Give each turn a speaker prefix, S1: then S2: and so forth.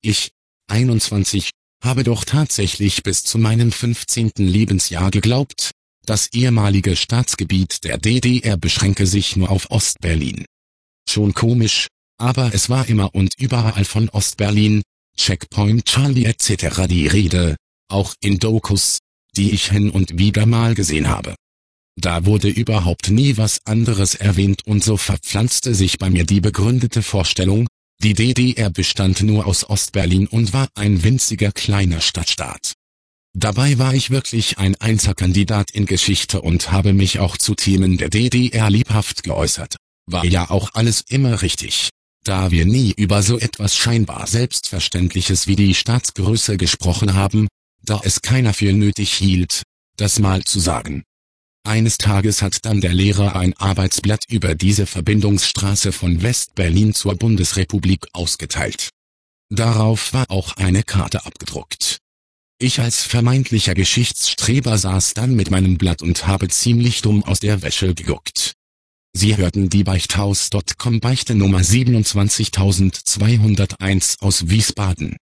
S1: Ich, 21, habe doch tatsächlich bis zu meinem 15. Lebensjahr geglaubt, das ehemalige Staatsgebiet der DDR beschränke sich nur auf Ostberlin. Schon komisch, aber es war immer und überall von Ostberlin, Checkpoint Charlie etc. die Rede, auch in Dokus, die ich hin und wieder mal gesehen habe. Da wurde überhaupt nie was anderes erwähnt und so verpflanzte sich bei mir die begründete Vorstellung, die DDR bestand nur aus Ostberlin und war ein winziger kleiner Stadtstaat. Dabei war ich wirklich ein Einserkandidat in Geschichte und habe mich auch zu Themen der DDR lebhaft geäußert. War ja auch alles immer richtig, da wir nie über so etwas scheinbar Selbstverständliches wie die Staatsgröße gesprochen haben, da es keiner für nötig hielt, das mal zu sagen. Eines Tages hat dann der Lehrer ein Arbeitsblatt über diese Verbindungsstraße von West-Berlin zur Bundesrepublik ausgeteilt. Darauf war auch eine Karte abgedruckt. Ich als vermeintlicher Geschichtsstreber saß dann mit meinem Blatt und habe ziemlich dumm aus der Wäsche geguckt. Sie hörten die Beichthaus.com Beichte Nummer 27201 aus Wiesbaden.